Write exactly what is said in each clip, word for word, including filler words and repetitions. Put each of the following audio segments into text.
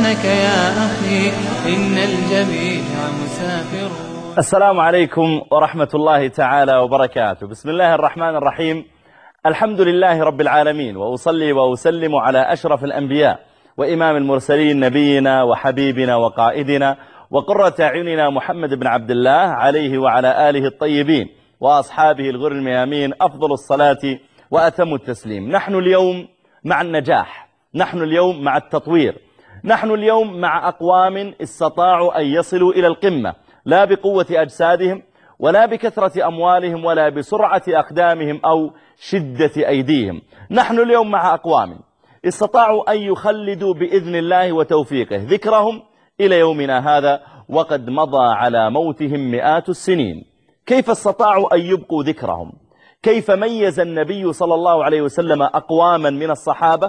مكانك يا أخي إن الجميع مسافر. السلام عليكم ورحمة الله تعالى وبركاته. بسم الله الرحمن الرحيم. الحمد لله رب العالمين، وأصلي وأسلم على أشرف الأنبياء وإمام المرسلين نبينا وحبيبنا وقائدنا وقرة أعيننا محمد بن عبد الله عليه وعلى آله الطيبين وأصحابه الغر الميامين أفضل الصلاة وأتم التسليم. نحن اليوم مع النجاح، نحن اليوم مع التطوير، نحن اليوم مع أقوام استطاعوا أن يصلوا إلى القمة، لا بقوة أجسادهم ولا بكثرة أموالهم ولا بسرعة أقدامهم أو شدة أيديهم. نحن اليوم مع أقوام استطاعوا أن يخلدوا بإذن الله وتوفيقه ذكرهم إلى يومنا هذا، وقد مضى على موتهم مئات السنين. كيف استطاعوا أن يبقوا ذكرهم؟ كيف ميز النبي صلى الله عليه وسلم أقواما من الصحابة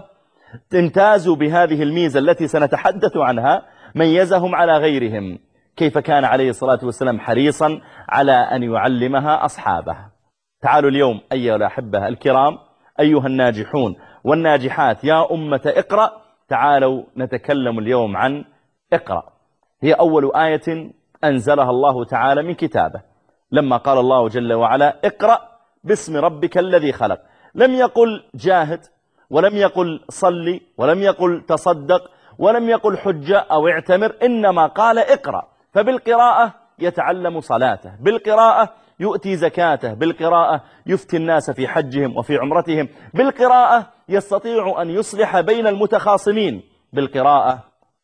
امتازوا بهذه الميزة التي سنتحدث عنها، ميزهم على غيرهم؟ كيف كان عليه الصلاة والسلام حريصا على أن يعلمها أصحابه؟ تعالوا اليوم أيها الأحبة الكرام، أيها الناجحون والناجحات يا أمة اقرأ، تعالوا نتكلم اليوم عن اقرأ. هي أول آية أنزلها الله تعالى من كتابه، لما قال الله جل وعلا اقرأ باسم ربك الذي خلق. لم يقل جاهد، ولم يقل صلي، ولم يقل تصدق، ولم يقل حجة أو اعتمر، إنما قال اقرأ. فبالقراءة يتعلم صلاته، بالقراءة يؤتي زكاته، بالقراءة يفتي الناس في حجهم وفي عمرتهم، بالقراءة يستطيع أن يصلح بين المتخاصمين، بالقراءة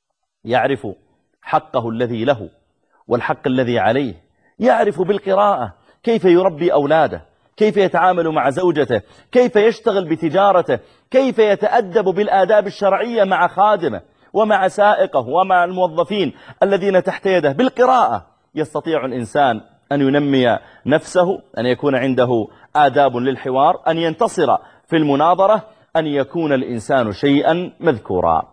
يعرف حقه الذي له والحق الذي عليه، يعرف بالقراءة كيف يربي أولاده، كيف يتعامل مع زوجته، كيف يشتغل بتجارته، كيف يتأدب بالآداب الشرعية مع خادمه ومع سائقه ومع الموظفين الذين تحت يده. بالقراءة يستطيع الإنسان أن ينمي نفسه، أن يكون عنده آداب للحوار، أن ينتصر في المناظرة، أن يكون الإنسان شيئا مذكورا.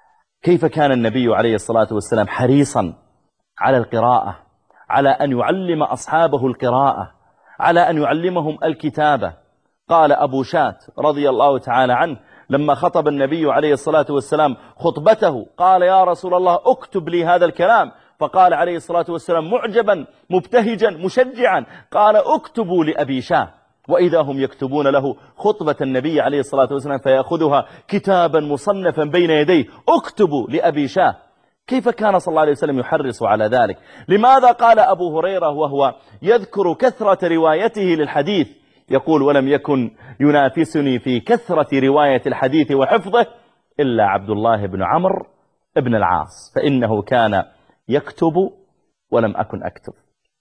كيف كان النبي عليه الصلاة والسلام حريصا على القراءة، على أن يعلم أصحابه القراءة، على أن يعلمهم الكتابة. قال أبو شات رضي الله تعالى عنه لما خطب النبي عليه الصلاة والسلام خطبته، قال يا رسول الله اكتب لي هذا الكلام، فقال عليه الصلاة والسلام معجبا مبتهجا مشجعا، قال اكتبوا لأبي شاه. وإذا هم يكتبون له خطبة النبي عليه الصلاة والسلام فيأخذها كتابا مصنفا بين يديه، اكتبوا لأبي شاه. كيف كان صلى الله عليه وسلم يحرص على ذلك؟ لماذا قال أبو هريرة وهو يذكر كثرة روايته للحديث، يقول ولم يكن ينافسني في كثرة رواية الحديث وحفظه إلا عبد الله بن عمرو بن العاص، فإنه كان يكتب ولم أكن أكتب.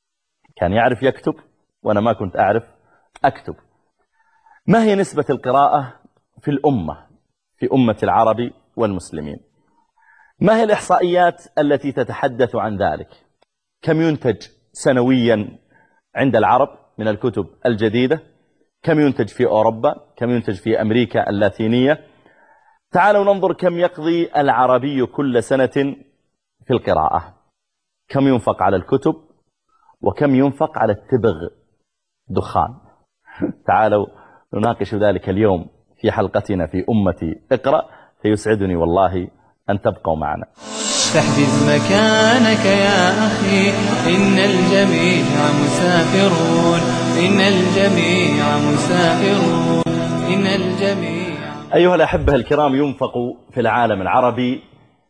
كان يعرف يكتب وأنا ما كنت أعرف أكتب. ما هي نسبة القراءة في الأمة، في أمة العرب والمسلمين؟ ما هي الإحصائيات التي تتحدث عن ذلك؟ كم ينتج سنويا عند العرب من الكتب الجديدة؟ كم ينتج في أوروبا؟ كم ينتج في أمريكا اللاتينية؟ تعالوا ننظر كم يقضي العربي كل سنة في القراءة. كم ينفق على الكتب وكم ينفق على التبغ دخان؟ تعالوا نناقش ذلك اليوم في حلقتنا في أمة اقرأ، فيسعدني والله أن تبقوا معنا. فاحجز مكانك يا أخي إن الجميع مسافرون، إن الجميع مسافرون، إن الجميع. أيها الأحبة الكرام، ينفق في العالم العربي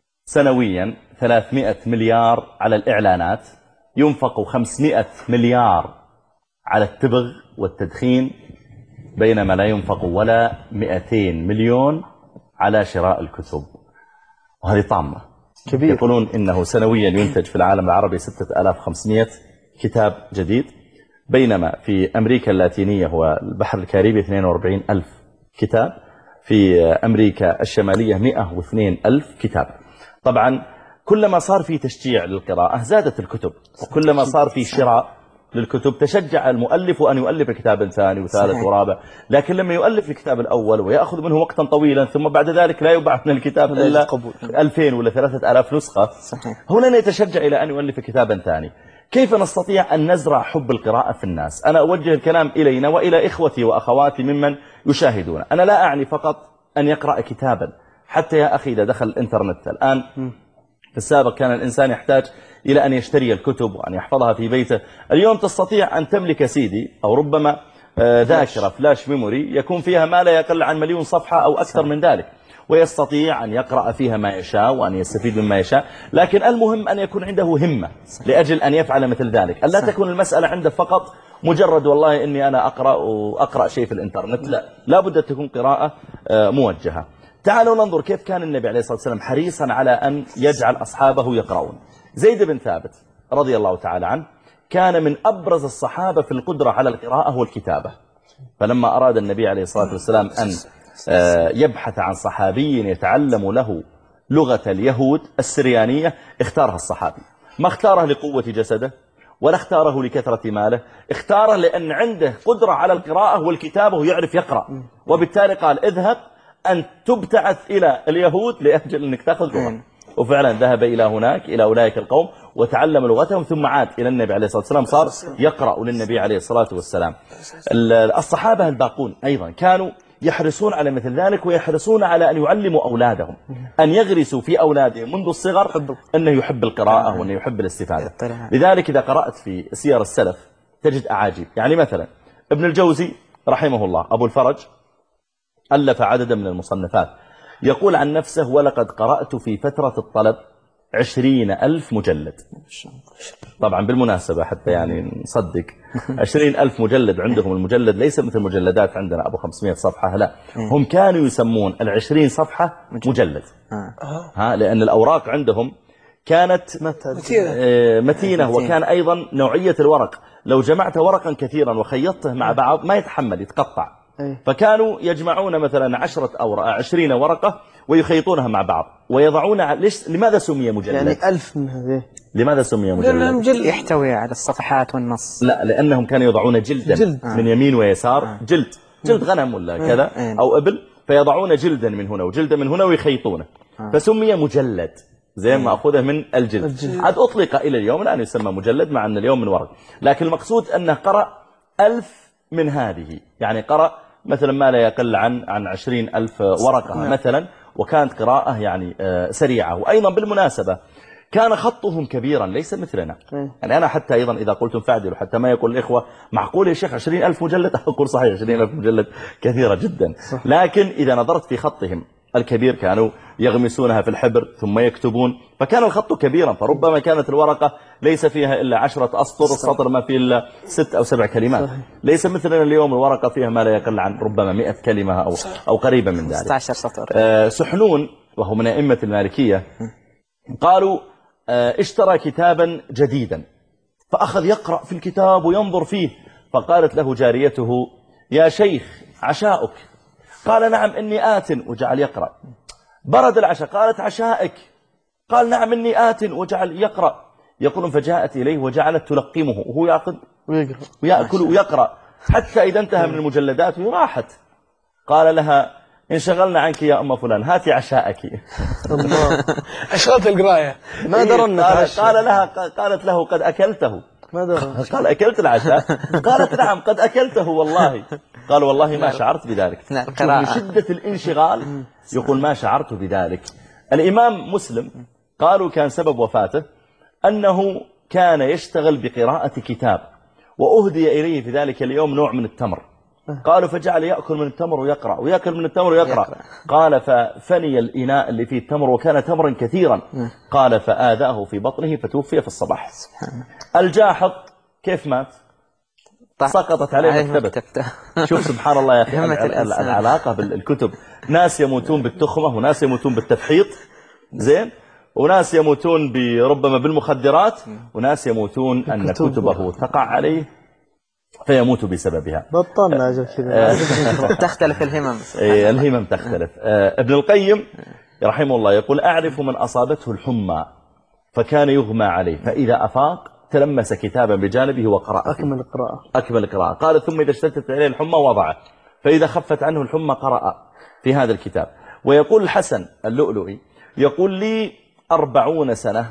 سنويا ثلاثمائة مليار على الإعلانات، ينفق خمسمائة مليار على التبغ والتدخين، بينما لا ينفق ولا مئتين مليون على شراء الكتب. وهذه طامة كبير. يقولون إنه سنويا ينتج في العالم العربي ستة آلاف وخمسمائة كتاب جديد، بينما في أمريكا اللاتينية والبحر الكاريبي اثنين وأربعين ألف كتاب، في أمريكا الشمالية مئة واثنين ألف كتاب. طبعا كلما صار في تشجيع للقراءة زادت الكتب، وكلما صار في شراء للكتب تشجع المؤلف أن يؤلف كتابا ثاني وثالث ورابع. لكن لما يؤلف الكتاب الأول ويأخذ منه وقتا طويلا ثم بعد ذلك لا يباع من الكتاب إلا ألفين ولا ثلاثة آلاف نسخة، هنا يتشجع إلى أن يؤلف كتابا ثاني. كيف نستطيع أن نزرع حب القراءة في الناس؟ أنا أوجه الكلام إلينا وإلى إخوتي وأخواتي ممن يشاهدون. أنا لا أعني فقط أن يقرأ كتابا، حتى يا أخي إذا دخل الإنترنت الآن السابق كان الإنسان يحتاج إلى أن يشتري الكتب وأن يحفظها في بيته. اليوم تستطيع أن تملك سيدي أو ربما ذاكرة فلاش ميموري يكون فيها ما لا يقل عن مليون صفحة أو أكثر من ذلك، ويستطيع أن يقرأ فيها ما يشاء وأن يستفيد مما يشاء. لكن المهم أن يكون عنده همة لأجل أن يفعل مثل ذلك، أن لا تكون المسألة عنده فقط مجرد والله إني أنا أقرأ وأقرأ شيء في الإنترنت، لا، لا بد تكون قراءة موجهة. تعالوا ننظر كيف كان النبي عليه الصلاة والسلام حريصا على أن يجعل أصحابه يقرؤون. زيد بن ثابت رضي الله تعالى عنه كان من أبرز الصحابة في القدرة على القراءة والكتابة، فلما أراد النبي عليه الصلاة والسلام أن يبحث عن صحابي يتعلم له لغة اليهود السريانية اختارها الصحابي. ما اختاره لقوة جسده ولا اختاره لكثرة ماله، اختاره لأن عنده قدرة على القراءة والكتابة ويعرف يقرأ، وبالتالي قال اذهب أن تبتعث إلى اليهود لأجل أنك تأخذ لغة. وفعلا ذهب إلى هناك إلى أولئك القوم وتعلم لغتهم، ثم عاد إلى النبي عليه الصلاة والسلام صار يقرأ للنبي عليه الصلاة والسلام. الصحابة الباقون أيضا كانوا يحرصون على مثل ذلك، ويحرصون على أن يعلموا أولادهم، أن يغرسوا في أولادهم منذ الصغر أنه يحب القراءة وأنه يحب الاستفادة. لذلك إذا قرأت في سير السلف تجد أعاجيب. يعني مثلا ابن الجوزي رحمه الله أبو الفرج ألف عددا من المصنفات، يقول عن نفسه ولقد قرأت في فترة الطلب عشرين ألف مجلد. طبعا بالمناسبة حتى يعني نصدق عشرين ألف مجلد عندهم، المجلد ليس مثل المجلدات عندنا أبو خمسمائة صفحة، لا، هم كانوا يسمون العشرين صفحة مجلد، ها، لأن الأوراق عندهم كانت متينة، وكان أيضا نوعية الورق لو جمعت ورقا كثيرا وخيطته مع بعض ما يتحمل يتقطع، فكانوا يجمعون مثلا عشرة أو عشرين ورقة ويخيطونها مع بعض ويضعون. ليش لماذا سمي مجلد؟ يعني ألف من هذه. لماذا سمي مجلد؟ جلد يحتوي على الصفحات والنص. لا، لأنهم كانوا يضعون جلدا جلد. من يمين ويسار، آه. جلد جلد غنم ولا كذا أو إبل، فيضعون جلدا من هنا وجلدا من هنا ويخيطونه، آه. فسمي مجلد زي ما أخذه من الجلد. عاد أطلق إلى اليوم الآن يسمى مجلد، مع أن اليوم من ورق، لكن المقصود أنه قرأ ألف من هذه، يعني قرأ مثلا ما لا يقل عن عن عشرين ألف ورقة مثلا، وكانت قراءة يعني سريعة. وأيضا بالمناسبة كان خطهم كبيرا ليس مثلنا، يعني أنا حتى أيضا إذا قلتم فاعدلوا حتى ما يقول الإخوة معقول يا شيخ عشرين ألف مجلد، أقول صحيح عشرين ألف مجلد كثيرة جدا، لكن إذا نظرت في خطهم الكبير كانوا يغمسونها في الحبر ثم يكتبون، فكان الخط كبيرا، فربما كانت الورقة ليس فيها إلا عشرة أسطر، السطر ما فيه إلا ست أو سبع كلمات، ليس مثلنا اليوم الورقة فيها ما لا يقل عن ربما مئة كلمة أو أو قريبا من ذلك. ستة عشر سطر. آه سحنون وهو من أئمة المالكية قالوا آه اشترى كتابا جديدا فأخذ يقرأ في الكتاب وينظر فيه، فقالت له جاريته يا شيخ عشاؤك، قال نعم إني آت، وجعل يقرأ. برد العشاء، قالت عشائك، قال نعم إني آت، وجعل يقرأ. يقولون فجاءت إليه وجعلت تلقمه وهو يأخذ ويأكل ويقرأ، حتى إذا انتهى من المجلدات وراحت قال لها انشغلنا عنك يا أم فلان هاتي عشائك. الله أشغلت القراية ما درنا. قال لها قالت له قد أكلته. ما درنا. قال أكلت العشاء؟ قالت نعم قد أكلته والله. قال والله ما شعرت بذلك. من شدة الانشغال يقول ما شعرت بذلك. الإمام مسلم قالوا كان سبب وفاته أنه كان يشتغل بقراءة كتاب، وأهدي إليه في ذلك اليوم نوع من التمر، قالوا فجعل يأكل من التمر ويقرأ ويأكل من التمر ويقرأ. قال ففني الإناء اللي فيه التمر وكان تمرا كثيرا، قال فآذاه في بطنه فتوفي في الصباح. الجاحظ كيف مات؟ سقطت عليه مكتبة. شوف سبحان الله يا أخي العلاقة بالكتب، ناس يموتون بالتخمة وناس يموتون بالتفحيط، زين، وناس يموتون بربما بالمخدرات، وناس يموتون أن كتبه تقع عليه فيموت بسببها. بطلنا أجل كذا. تختلف الهمم. الهمم تختلف. ابن القيم رحمه الله يقول أعرف من أصابته الحمى فكان يغمى عليه فإذا أفاق تلمس كتابا بجانبه وقرأ. أكمل القراءة. أكمل القراءة. قال ثم إذا اشتدت عليه الحمى وضعه، فإذا خفت عنه الحمى قرأ في هذا الكتاب. ويقول الحسن اللؤلؤي يقول لي أربعون سنة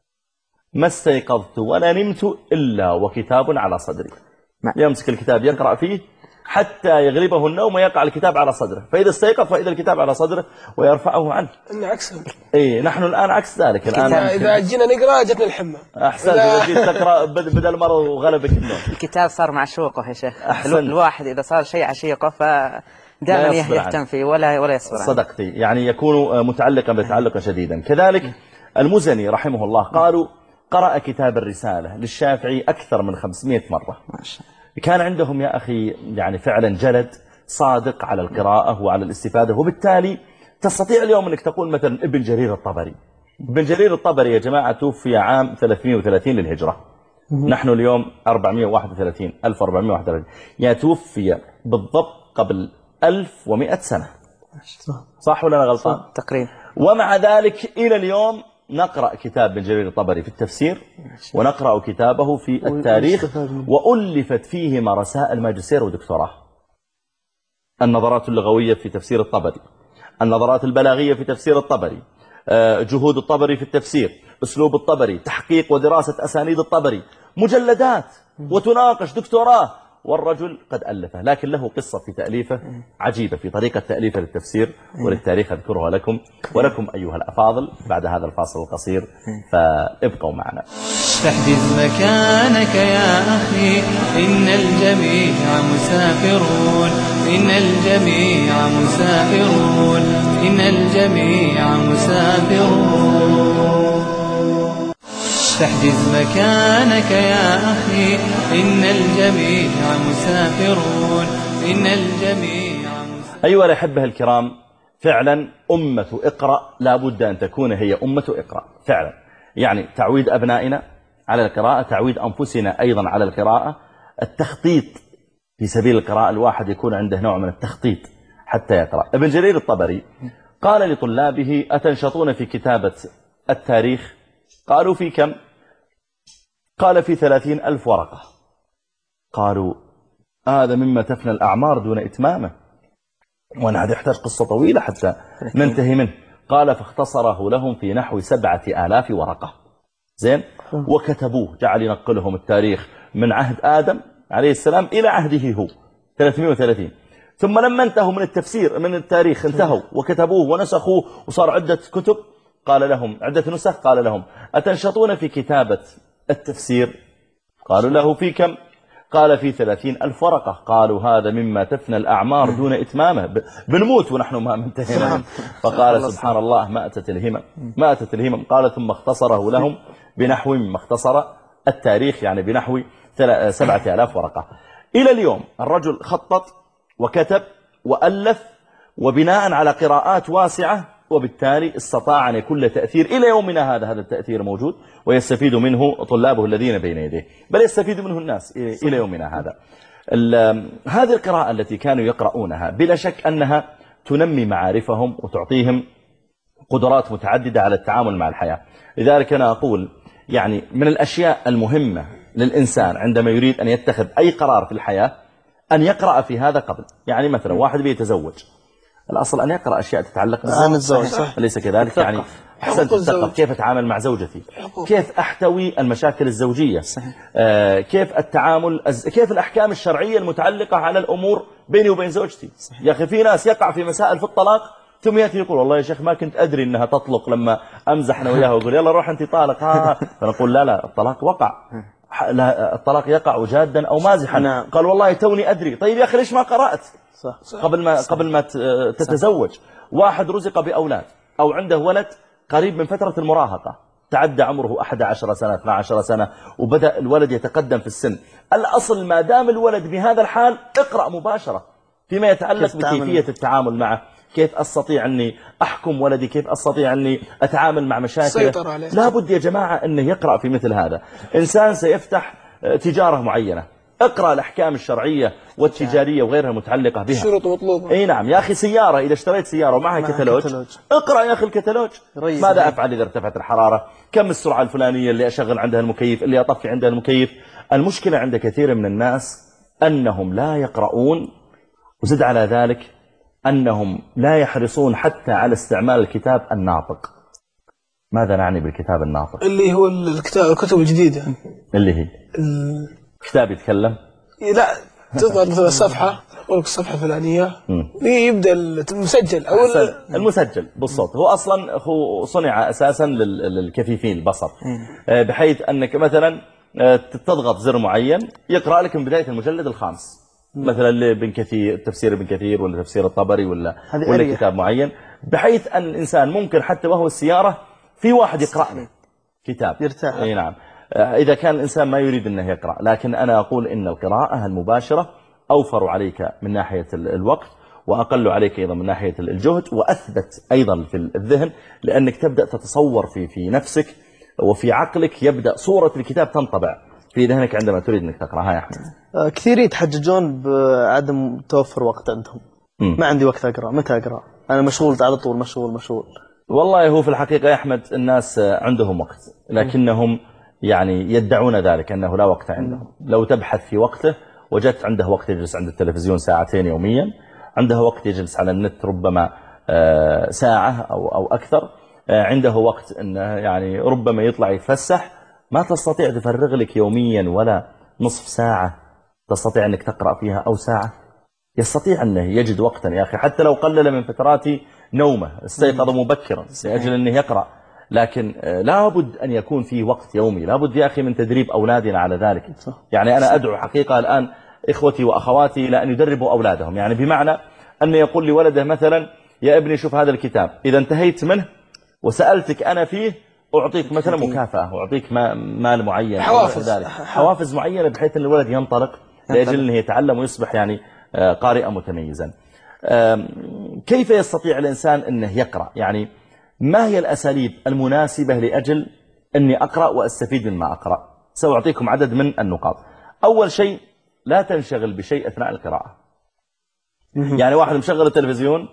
ما استيقظت ولا نمت إلا وكتاب على صدري، يمسك الكتاب يقرأ فيه حتى يغلبه النوم ويقع الكتاب على صدره، فإذا استيقظ فإذا الكتاب على صدره ويرفعه عنه. إن عكسهم. إيه نحن الآن عكس ذلك. الآن إذا جينا نقرأ جتنا الحمى. أحسن. إذا جيت تقرأ بدل مرة وغلبك النوم. الكتاب صار معشوقه يا شيخ. أحسن. الواحد إذا صار شيء عشيقه فدائما يهتم فيه ولا ولا يصبر عنه. صدقتي، يعني يكون متعلقا بتعلقا شديدا. كذلك المزني رحمه الله قالوا قرأ كتاب الرسالة للشافعي أكثر من خمسمائة مرة. ما شاء الله. كان عندهم يا أخي يعني فعلا جلد صادق على القراءة وعلى الاستفادة، وبالتالي تستطيع اليوم أنك تقول مثلا ابن جرير الطبري. ابن جرير الطبري يا جماعة توفي عام ثلاثمائة وثلاثين للهجرة، نحن اليوم أربعمائة وواحد وثلاثين ألف وأربعمائة وواحد وثلاثين، يعني توفي بالضبط قبل ألف ومئة سنة. صح ولا أنا غلطان؟ تقريبا. ومع ذلك إلى اليوم نقرأ كتاب ابن جرير الطبري في التفسير، ونقرأ كتابه في التاريخ، وألفت فيهما رسائل ماجستير ودكتوراه. النظرات اللغوية في تفسير الطبري، النظرات البلاغية في تفسير الطبري، جهود الطبري في التفسير، أسلوب الطبري، تحقيق ودراسة أسانيد الطبري، مجلدات وتناقش دكتوراه، والرجل قد ألفه. لكن له قصة في تأليفه عجيبة في طريقة تأليفه للتفسير وللتاريخ أذكرها لكم ولكم أيها الأفاضل بعد هذا الفاصل القصير، فابقوا معنا. فاحجز مكانك يا أخي، إن الجميع مسافرون، إن الجميع مسافرون، إن الجميع مسافرون. فاحجز مكانك يا أخي، إن الجميع مسافرون، إن الجميع مسافرون. أيها الأحبة الكرام، فعلا أمة اقرأ لا بد أن تكون هي أمة اقرأ فعلا. يعني تعويد أبنائنا على القراءة، تعويد أنفسنا أيضا على القراءة، التخطيط في سبيل القراءة، الواحد يكون عنده نوع من التخطيط حتى يقرأ. ابن جرير الطبري قال لطلابه أتنشطون في كتابة التاريخ؟ قالوا في كم؟ قال في ثلاثين ألف ورقة. قالوا هذا مما تفنى الأعمار دون إتمامه، وأنا هذا يحتاج قصة طويلة حتى ننتهي منه. قال فاختصره لهم في نحو سبعة آلاف ورقة. زين. وكتبوه، جعل ينقلهم التاريخ من عهد آدم عليه السلام إلى عهده هو ثلاثمائة وثلاثين. ثم لما انتهوا من التفسير من التاريخ انتهوا وكتبوه ونسخوه وصار عدة كتب، قال لهم عدة نسخ، قال لهم أتنشطون في كتابة التفسير؟ قالوا له في كم؟ قال في ثلاثين ألف ورقة. قالوا هذا مما تفنى الأعمار دون إتمامه، بنموت ونحن ما منتهينا. فقال سبحان الله ما أتت الهمم، ما أتت الهمم. قال ثم اختصره لهم بنحو مما اختصر التاريخ، يعني بنحو سبعة آلاف ورقة. إلى اليوم الرجل خطط وكتب وألف، وبناء على قراءات واسعة، وبالتالي استطاع أن يكون له تأثير إلى يومنا هذا. هذا التأثير موجود ويستفيد منه طلابه الذين بين يديه، بل يستفيد منه الناس إلى يومنا هذا. هذه القراءة التي كانوا يقرؤونها بلا شك أنها تنمي معارفهم وتعطيهم قدرات متعددة على التعامل مع الحياة. لذلك أنا أقول يعني من الأشياء المهمة للإنسان عندما يريد أن يتخذ أي قرار في الحياة أن يقرأ في هذا قبل. يعني مثلا واحد بيتزوج، الأصل أن يقرأ أشياء تتعلق بالزواج، أليس كذلك؟ يعني أحسن تتثقف كيف أتعامل مع زوجتي، كيف أحتوي المشاكل الزوجية، آه كيف التعامل، كيف الأحكام الشرعية المتعلقة على الأمور بيني وبين زوجتي. يا أخي في ناس يقع في مسائل في الطلاق ثم يأتي يقول والله يا شيخ ما كنت أدري أنها تطلق، لما أمزح أنا وياها ويقول يلا روح أنت طالق. ها فنقول لا لا الطلاق وقع، لا الطلاق يقع جادا أو مازحا. قال والله توني أدري. طيب يا أخي ليش ما قرأت صح. قبل ما قبل ما تتزوج؟ واحد رزق بأولاد أو عنده ولد قريب من فترة المراهقة، تعدى عمره أحد عشر سنة اثنا عشر سنة وبدأ الولد يتقدم في السن، الأصل ما دام الولد بهذا الحال اقرأ مباشرة فيما يتعلق بكيفية التعامل معه، كيف أستطيع أني أحكم ولدي، كيف أستطيع أني أتعامل مع مشاكله. لا بد يا جماعة أنه يقرأ في مثل هذا. إنسان سيفتح تجارة معينة، اقرأ الأحكام الشرعية والتجارية وغيرها المتعلقة بها. شروط مطلوبة. اي نعم يا أخي، سيارة إذا اشتريت سيارة ومعها كتالوج، كتالوج اقرأ يا أخي الكتالوج. ماذا أفعل إذا ارتفعت الحرارة، كم السرعة الفلانية اللي أشغل عندها المكيف، اللي أطفي عندها المكيف. المشكلة عند كثير من الناس أنهم لا يقرؤون، وزد على ذلك أنهم لا يحرصون حتى على استعمال الكتاب الناطق. ماذا نعني بالكتاب الناطق؟ اللي هو الكتاب الكتب الجديدة، اللي هي كتاب يتكلم. لا تظهر مثلا صفحة ولك الصفحة الفلانية يبدأ المسجل أو المسجل بالصوت. هو أصلا هو صنع أساسا للكفيفين البصر، بحيث أنك مثلا تضغط زر معين يقرأ لك من بداية المجلد الخامس، مثلا لابن كثير، تفسير ابن كثير ولا تفسير الطبري ولا ولا كتاب معين، بحيث أن الإنسان ممكن حتى وهو السيارة في واحد يقرأ له كتاب يرتاح. اي نعم، إذا كان الإنسان ما يريد أنه يقرأ. لكن أنا أقول إن القراءة المباشرة أوفر عليك من ناحية الوقت، وأقل عليك أيضا من ناحية الجهد، وأثبت أيضا في الذهن، لأنك تبدأ تتصور في في نفسك وفي عقلك، يبدأ صورة الكتاب تنطبع في ذهنك عندما تريد أنك تقرأها. يا أحمد، كثير يتحججون بعدم توفر وقت عندهم. م. ما عندي وقت أقرأ، متى أقرأ؟ أنا مشغول على طول، مشغول مشغول. والله هو في الحقيقة يا أحمد الناس عندهم وقت، لكنهم يعني يدعون ذلك أنه لا وقت عندهم. لو تبحث في وقته وجدت عنده وقت يجلس عند التلفزيون ساعتين يوميا، عنده وقت يجلس على النت ربما ساعة أو أو أكثر، عنده وقت أنه يعني ربما يطلع يتفسح. ما تستطيع تفرغ لك يوميا ولا نصف ساعة تستطيع أنك تقرأ فيها أو ساعة؟ يستطيع أنه يجد وقتا يا أخي، حتى لو قلل من فترات نومه، استيقظ مبكرا لأجل أنه يقرأ. لكن لابد أن يكون فيه وقت يومي، لابد يا أخي من تدريب أولادنا على ذلك. يعني أنا أدعو حقيقة الآن إخوتي وأخواتي إلى أن يدربوا أولادهم، يعني بمعنى أن يقول لولده مثلا يا ابني شوف هذا الكتاب، إذا انتهيت منه وسألتك أنا فيه أعطيك مثلا مكافأة، أعطيك مال معين، حوافز ذلك حوافز معينة، بحيث أن الولد ينطلق لأجل أنه يتعلم ويصبح يعني قارئا متميزا. كيف يستطيع الإنسان أنه يقرأ؟ يعني ما هي الأساليب المناسبة لأجل أني أقرأ وأستفيد مما أقرأ؟ سأعطيكم عدد من النقاط. أول شيء، لا تنشغل بشيء أثناء القراءة. يعني واحد مشغل التلفزيون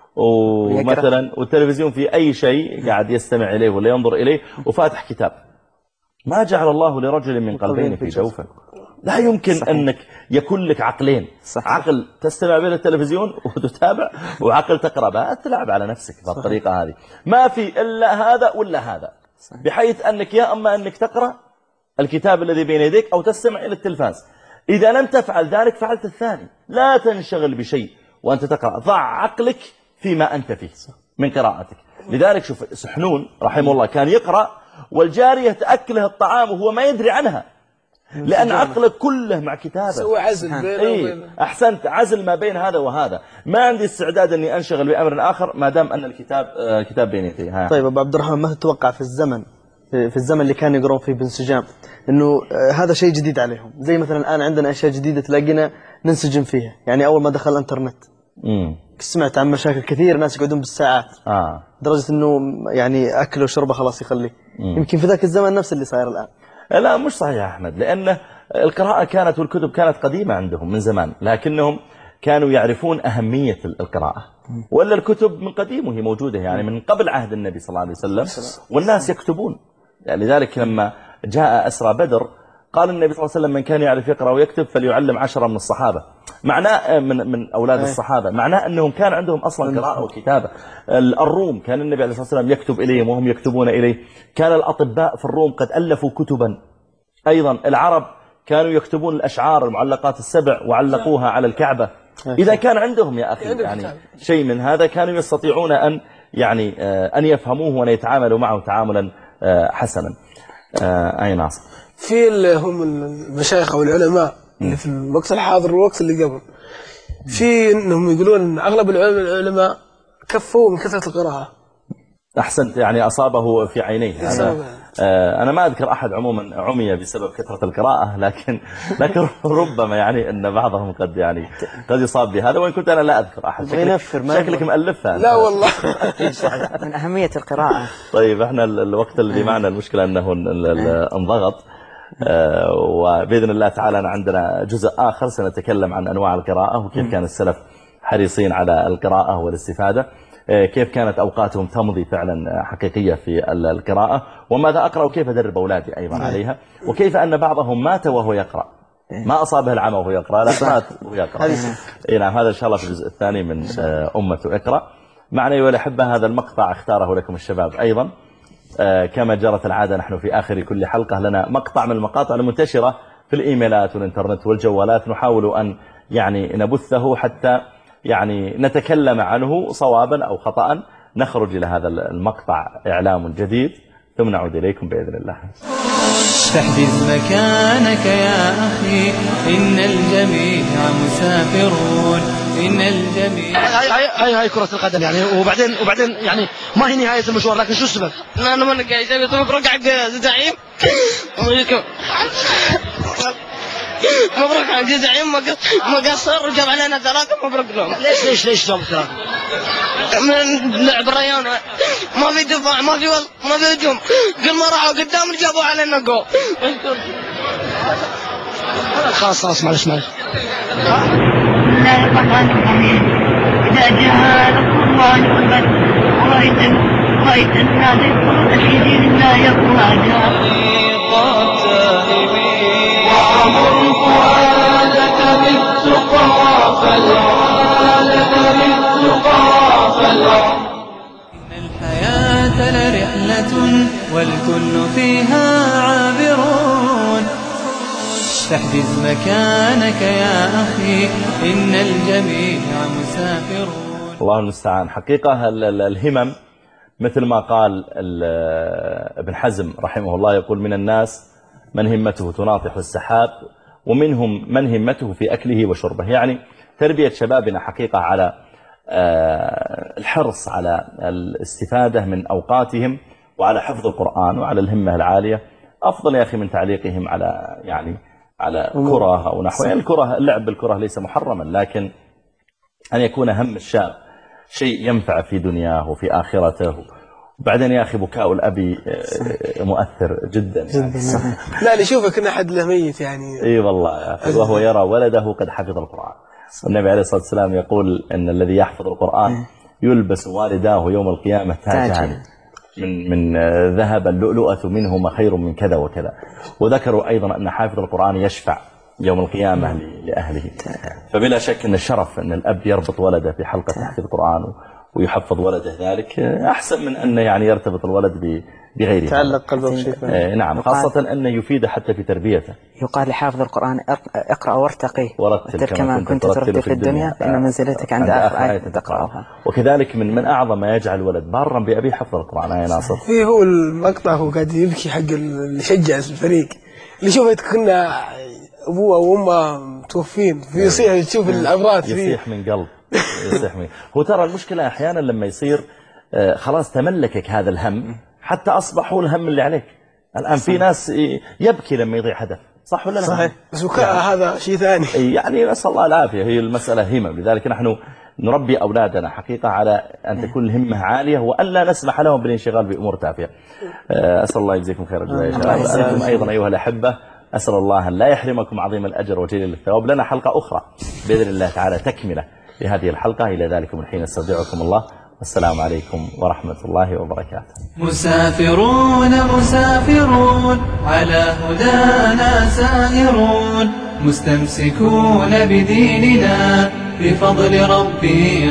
ومثلا والتلفزيون في أي شيء قاعد يستمع إليه ولا ينظر إليه وفاتح كتاب، ما جعل الله لرجل من قلبين في جوفه. لا يمكن صحيح. أنك يكون لك عقلين، صحيح. عقل تستمع به التلفزيون وتتابع، وعقل تقرأ بها، تلعب على نفسك بالطريقة هذه. ما في إلا هذا ولا هذا، صحيح. بحيث أنك يا أما أنك تقرأ الكتاب الذي بين يديك أو تستمع إلى التلفاز. إذا لم تفعل ذلك فعلت الثاني. لا تنشغل بشيء وأنت تقرأ، ضع عقلك فيما أنت فيه من قراءتك. لذلك شوف سحنون رحمه الله كان يقرأ والجارية تأكله الطعام وهو ما يدري عنها، لأن عقلك كله مع كتابه. سوى عزل بينه إيه؟ وبينه. أحسنت، عزل ما بين هذا وهذا. ما عندي استعداد أني أنشغل بأمر آخر ما دام أن الكتاب آه كتاب بين يدي. طيب أبو عبد الرحمن، ما تتوقع في الزمن في الزمن اللي كانوا يقرون فيه بانسجام إنه آه هذا شيء جديد عليهم؟ زي مثلا الآن عندنا أشياء جديدة تلاقينا ننسجم فيها. يعني أول ما دخل الإنترنت امم سمعت عن مشاكل كثير، ناس يقعدون بالساعات آه. درجة إنه يعني أكله وشربه خلاص يخليه. يمكن في ذاك الزمن نفس اللي صاير الآن. لا مش صحيح يا أحمد، لأن القراءة كانت والكتب كانت قديمة عندهم من زمان، لكنهم كانوا يعرفون أهمية القراءة. ولا الكتب من قديم وهي موجودة، يعني من قبل عهد النبي صلى الله عليه وسلم والناس يكتبون. يعني لذلك لما جاء أسرى بدر قال النبي صلى الله عليه وسلم من كان يعرف يقرأ ويكتب فليعلم عشرة من الصحابة، معناه من من أولاد الصحابة، معناه أنهم كان عندهم أصلا قراءة وكتابة. الروم كان النبي عليه الصلاة والسلام يكتب إليهم وهم يكتبون إليه. كان الأطباء في الروم قد ألفوا كتبا. أيضا العرب كانوا يكتبون الأشعار المعلقات السبع وعلقوها على الكعبة. إذا كان عندهم يا أخي يعني شيء من هذا كانوا يستطيعون أن يعني أن يفهموه وأن يتعاملوا معه تعاملا حسنا. أي ناصر؟ في اللي هم المشايخ أو العلماء اللي في الوقت الحاضر والوقت اللي قبل، في إنهم يقولون إن أغلب العلماء كفوا من كثرة القراءة. أحسنت، يعني أصابه في عينيه. أنا, أنا ما أذكر أحد عموما عمي بسبب كثرة القراءة، لكن لكن ربما يعني أن بعضهم قد يعني قد يصاب بهذا، وإن كنت أنا لا أذكر أحد. شكلك, شكلك مؤلفها. لا والله. من أهمية القراءة. طيب احنا الوقت الذي معنا المشكلة أنه انضغط، وبإذن الله تعالى أنا عندنا جزء آخر سنتكلم عن أنواع القراءة وكيف كان السلف حريصين على القراءة والاستفادة، كيف كانت أوقاتهم تمضي فعلا حقيقية في القراءة، وماذا أقرأ وكيف أدرب أولادي أيضا عليها، وكيف أن بعضهم مات وهو يقرأ، ما أصابه العمى وهو يقرأ، لا مات وهو يقرأ. نعم، هذا إن شاء الله في الجزء الثاني من أمة اقرأ. معنا أيها الأحبة هذا المقطع اختاره لكم الشباب أيضا، كما جرت العادة نحن في آخر كل حلقة لنا مقطع من المقاطع المنتشرة في الإيميلات والإنترنت والجوالات نحاول أن يعني نبثه حتى يعني نتكلم عنه صوابا أو خطأ. نخرج إلى هذا المقطع إعلام جديد ثم نعود إليكم بإذن الله. فاحجز مكانك يا أخي إن الجميع مسافرون. إن الجميع هاي هاي هاي, هاي كرة القدم يعني. وبعدين وبعدين يعني ما هي نهاية المشوار، لكن شو السبب؟ أنا ما نقايش أبي طبق رقعك زعيم. مبروك حق زعيم ما قصر وجاب علينا ثلاثة. مبروك لهم. ليش ليش ليش جاب ثلاثة؟ من لعب الريان ما في دفاع ما في وسط ما في هجوم، كل ما راحوا قدام جابوا علينا جول. خلاص خلاص معلش معلش. بسم الله الرحمن الرحيم. إذا جاء نصر الله والفتح ورأيت رأيت الناس يدخلون في دين الله أفواجا. وعمر فؤادك بالتقى فالعادك بالتقى فالعادك. إن الحياة لرحلة والكل فيها عابرون. فاحجز مكانك يا أخي إن الجميع مسافرون. الله المستعان. حقيقة الهمم مثل ما قال ابن حزم رحمه الله، يقول من الناس من همته تناطح السحاب ومنهم من همته في أكله وشربه. يعني تربية شبابنا حقيقة على الحرص على الاستفادة من أوقاتهم وعلى حفظ القرآن وعلى الهمة العالية أفضل يا أخي من تعليقهم على يعني على كرة أو نحو. يعني الكرة، اللعب بالكرة ليس محرما، لكن أن يكون هم الشاب شيء ينفع في دنياه وفي آخرته. وبعدين يا أخي بكاء الأبي مؤثر جدا, جداً. يعني. لا اللي يشوفك إن أحد له ميت يعني. إي والله يا أخي، وهو يرى ولده قد حفظ القرآن. والنبي عليه الصلاة والسلام يقول إن الذي يحفظ القرآن يلبس والداه يوم القيامة تاجان من من ذهب، اللؤلؤة منهما خير من كذا وكذا. وذكروا أيضا أن حافظ القرآن يشفع يوم القيامة لأهله. فبلا شك أن الشرف أن الأب يربط ولده في حلقة تحفيظ القرآن ويحفظ ولده ذلك أحسن من أن يعني يرتبط الولد بغيره. تعلق قلبه بشيء. آه نعم، خاصة أنه يفيد حتى في تربيته. يقال لحافظ القرآن اقرأ وارتقي ورتل كما كنت ترتل في الدنيا فإن منزلتك عند آخر آية تقرأها. وكذلك من من أعظم ما يجعل الولد بارا بأبيه حفظ القرآن. يا ناصر فيه هو المقطع هو قاعد يبكي حق اللي شجع الفريق، اللي شوفت كنا أبوه وأمه متوفين فيصيح تشوف العبرات فيه يصيح من قلب يصيح من. هو ترى المشكلة أحيانا لما يصير خلاص تملكك هذا الهم حتى أصبح هو الهم اللي عليك. الآن في ناس يبكي لما يضيع هدف، صح ولا لا؟ صحيح، بس وكاء يعني هذا شيء ثاني. يعني نسأل الله العافية. هي المسألة همم، لذلك نحن نربي أولادنا حقيقة على أن تكون الهمة عالية وألا نسمح لهم بالانشغال بأمور تافهة. أسأل الله يجزيكم خير الجزاء. أنتم أيضا أيها الأحبة أسأل الله أن لا يحرمكم عظيم الأجر وجليل الثواب. لنا حلقة أخرى بإذن الله تعالى تكملة لهذه الحلقة. إلى ذلك من حين استودعكم الله، والسلام عليكم ورحمة الله وبركاته. مسافرون مسافرون على هدانا سائرون، مستمسكون بديننا بفضل ربي